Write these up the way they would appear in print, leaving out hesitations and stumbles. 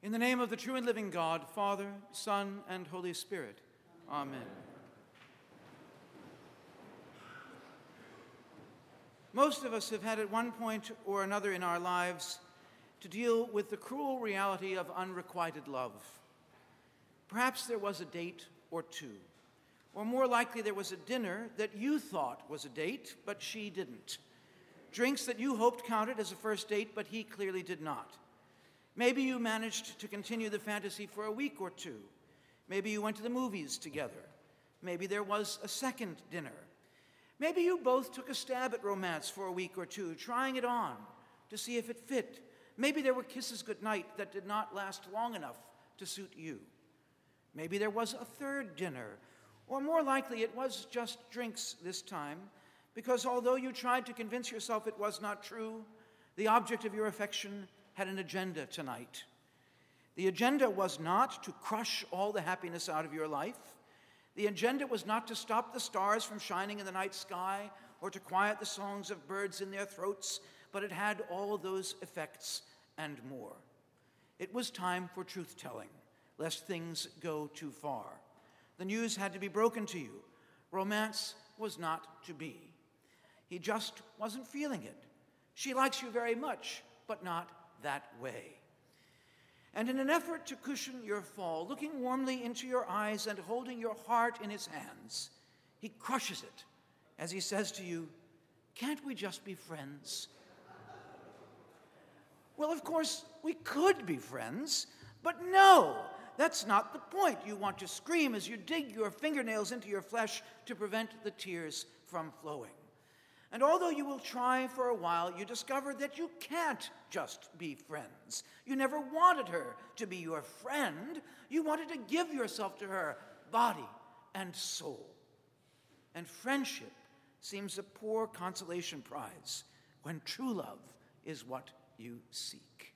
In the name of the true and living God, Father, Son, and Holy Spirit. Amen. Most of us have had at one point or another in our lives to deal with the cruel reality of unrequited love. Perhaps there was a date or two, or more likely there was a dinner that you thought was a date, but she didn't. Drinks that you hoped counted as a first date, but he clearly did not. Maybe you managed to continue the fantasy for a week or two. Maybe you went to the movies together. Maybe there was a second dinner. Maybe you both took a stab at romance for a week or two, trying it on to see if it fit. Maybe there were kisses goodnight that did not last long enough to suit you. Maybe there was a third dinner, or more likely it was just drinks this time, because although you tried to convince yourself it was not true, the object of your affection had an agenda tonight. The agenda was not to crush all the happiness out of your life. The agenda was not to stop the stars from shining in the night sky or to quiet the songs of birds in their throats, but it had all those effects and more. It was time for truth-telling, lest things go too far. The news had to be broken to you. Romance was not to be. He just wasn't feeling it. She likes you very much, but not that way. And in an effort to cushion your fall, looking warmly into your eyes and holding your heart in his hands, he crushes it as he says to you, "Can't we just be friends?" Well, of course, we could be friends, but no, that's not the point. You want to scream as you dig your fingernails into your flesh to prevent the tears from flowing. And although you will try for a while, you discover that you can't just be friends. You never wanted her to be your friend. You wanted to give yourself to her, body and soul. And friendship seems a poor consolation prize when true love is what you seek.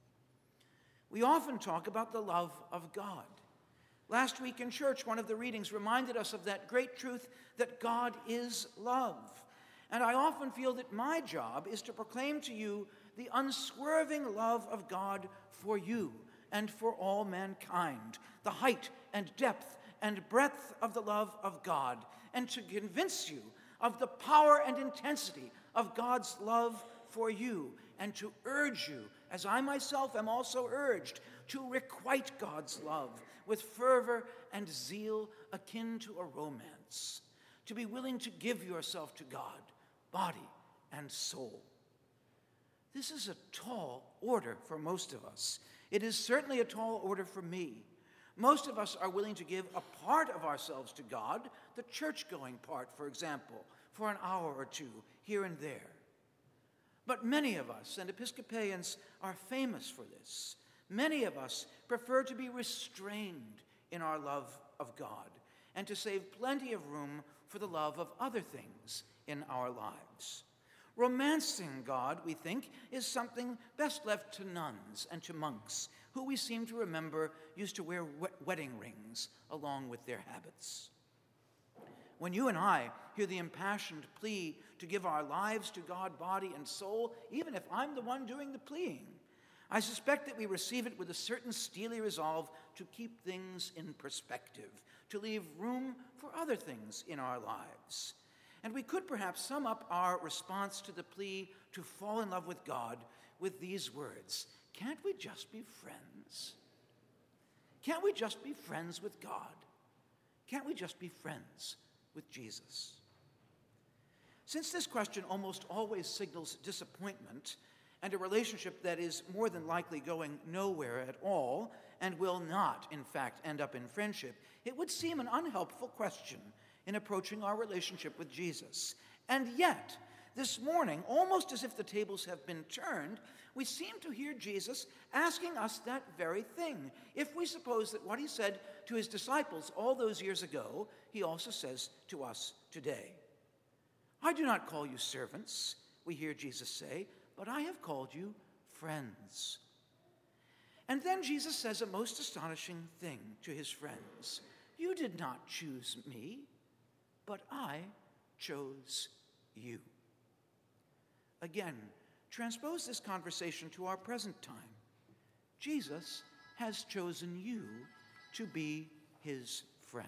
We often talk about the love of God. Last week in church, one of the readings reminded us of that great truth that God is love. And I often feel that my job is to proclaim to you the unswerving love of God for you and for all mankind, the height and depth and breadth of the love of God, and to convince you of the power and intensity of God's love for you, and to urge you, as I myself am also urged, to requite God's love with fervor and zeal akin to a romance, to be willing to give yourself to God, body and soul. This is a tall order for most of us. It is certainly a tall order for me. Most of us are willing to give a part of ourselves to God, the church-going part, for example, for an hour or two here and there. But many of us, and Episcopalians are famous for this, many of us prefer to be restrained in our love of God and to save plenty of room for the love of other things in our lives. Romancing God, we think, is something best left to nuns and to monks, who we seem to remember used to wear wedding rings along with their habits. When you and I hear the impassioned plea to give our lives to God, body and soul, even if I'm the one doing the pleading, I suspect that we receive it with a certain steely resolve to keep things in perspective, to leave room for other things in our lives. And we could perhaps sum up our response to the plea to fall in love with God with these words: can't we just be friends? Can't we just be friends with God? Can't we just be friends with Jesus? Since this question almost always signals disappointment and a relationship that is more than likely going nowhere at all and will not, in fact, end up in friendship, it would seem an unhelpful question in approaching our relationship with Jesus. And yet, this morning, almost as if the tables have been turned, we seem to hear Jesus asking us that very thing. If we suppose that what he said to his disciples all those years ago, he also says to us today. "I do not call you servants," we hear Jesus say, "but I have called you friends." And then Jesus says a most astonishing thing to his friends. "You did not choose me, but I chose you." Again, transpose this conversation to our present time. Jesus has chosen you to be his friend.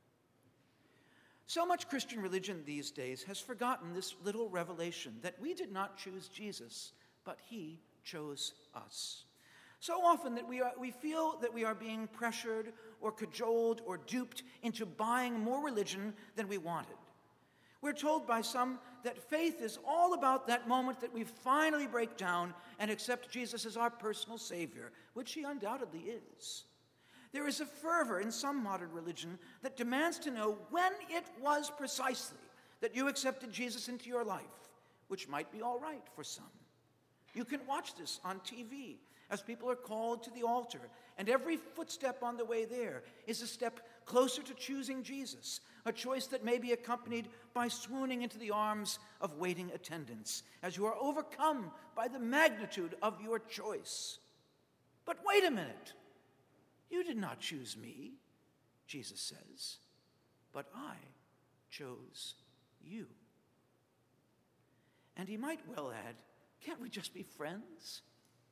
So much Christian religion these days has forgotten this little revelation that we did not choose Jesus, but he chose us. So often that we feel that we are being pressured or cajoled or duped into buying more religion than we wanted. We're told by some that faith is all about that moment that we finally break down and accept Jesus as our personal Savior, which he undoubtedly is. There is a fervor in some modern religion that demands to know when it was precisely that you accepted Jesus into your life, which might be all right for some. You can watch this on TV as people are called to the altar, and every footstep on the way there is a step closer to choosing Jesus, a choice that may be accompanied by swooning into the arms of waiting attendants as you are overcome by the magnitude of your choice. But wait a minute. You did not choose me, Jesus says, but I chose you. And he might well add, can't we just be friends?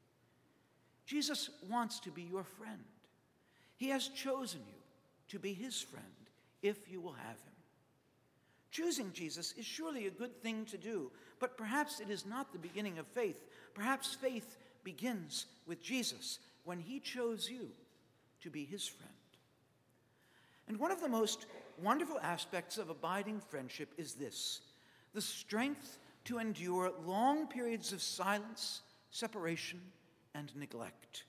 Jesus wants to be your friend. He has chosen you to be his friend if you will have him. Choosing Jesus is surely a good thing to do, but perhaps it is not the beginning of faith. Perhaps faith begins with Jesus when he chose you to be his friend. And one of the most wonderful aspects of abiding friendship is this: the strength to endure long periods of silence, separation, and neglect.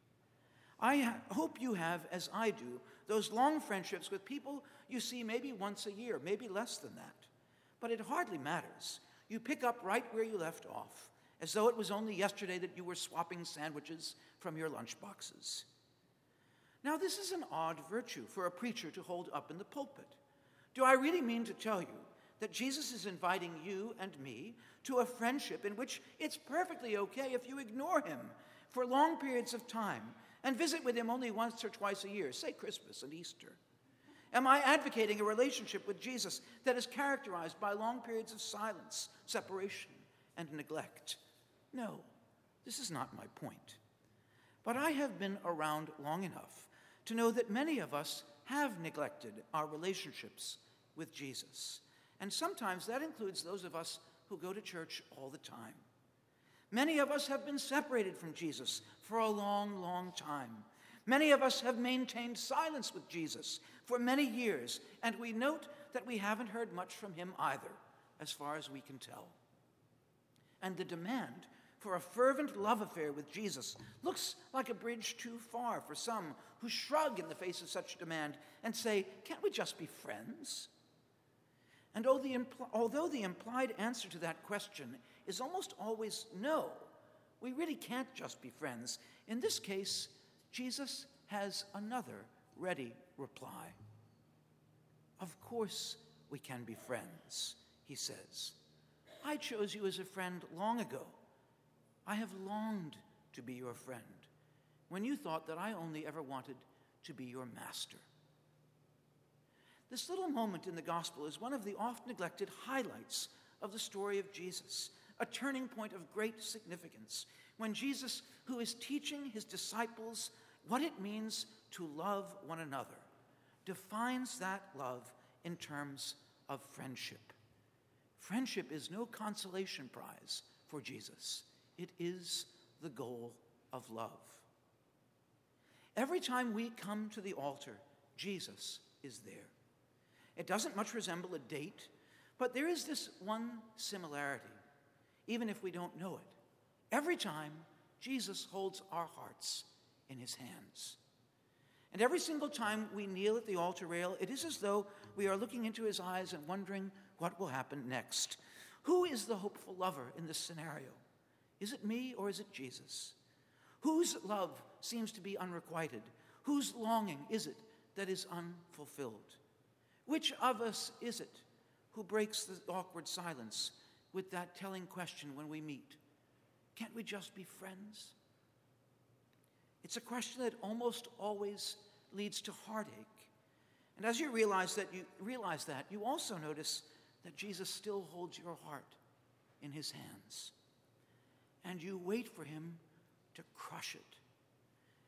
I hope you have, as I do, those long friendships with people you see maybe once a year, maybe less than that. But it hardly matters. You pick up right where you left off, as though it was only yesterday that you were swapping sandwiches from your lunch boxes. Now, this is an odd virtue for a preacher to hold up in the pulpit. Do I really mean to tell you that Jesus is inviting you and me to a friendship in which it's perfectly okay if you ignore him for long periods of time and visit with him only once or twice a year, say Christmas and Easter? Am I advocating a relationship with Jesus that is characterized by long periods of silence, separation, and neglect? No, this is not my point. But I have been around long enough to know that many of us have neglected our relationships with Jesus. And sometimes that includes those of us who go to church all the time. Many of us have been separated from Jesus for a long, long time. Many of us have maintained silence with Jesus for many years, and we note that we haven't heard much from him either, as far as we can tell. And the demand for a fervent love affair with Jesus looks like a bridge too far for some who shrug in the face of such demand and say, can't we just be friends? And although the implied answer to that question is almost always no, we really can't just be friends. In this case, Jesus has another ready reply. Of course we can be friends, he says. I chose you as a friend long ago. I have longed to be your friend when you thought that I only ever wanted to be your master. This little moment in the gospel is one of the oft-neglected highlights of the story of Jesus, a turning point of great significance, when Jesus, who is teaching his disciples what it means to love one another, defines that love in terms of friendship. Friendship is no consolation prize for Jesus. It is the goal of love. Every time we come to the altar, Jesus is there. It doesn't much resemble a date, but there is this one similarity, even if we don't know it. Every time, Jesus holds our hearts in his hands. And every single time we kneel at the altar rail, it is as though we are looking into his eyes and wondering what will happen next. Who is the hopeful lover in this scenario? Is it me or is it Jesus? Whose love seems to be unrequited? Whose longing is it that is unfulfilled? Which of us is it who breaks the awkward silence with that telling question when we meet? Can't we just be friends? It's a question that almost always leads to heartache. And as you realize that, you also notice that Jesus still holds your heart in his hands. And you wait for him to crush it.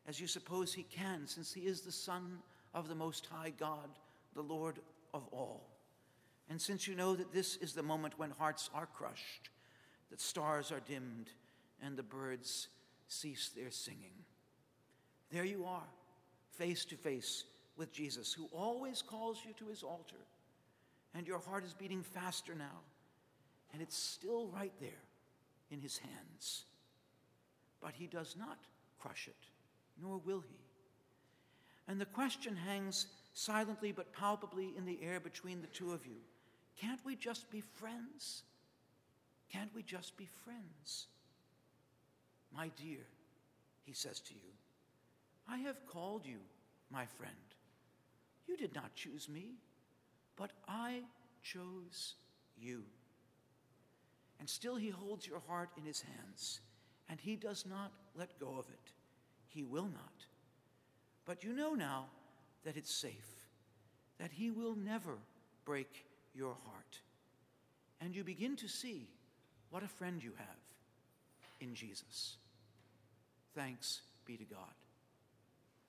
as you suppose he can, since he is the Son of the Most High God, the Lord of all. And since you know that this is the moment when hearts are crushed, that stars are dimmed, and the birds cease their singing. There you are, face to face with Jesus, who always calls you to his altar, and your heart is beating faster now, and it's still right there in his hands. But he does not crush it, nor will he. And the question hangs silently but palpably in the air between the two of you. Can't we just be friends? Can't we just be friends? My dear, he says to you, I have called you my friend. You did not choose me, but I chose you. And still he holds your heart in his hands, and he does not let go of it. He will not. But you know now that it's safe, that he will never break your heart. And you begin to see what a friend you have in Jesus. Thanks be to God.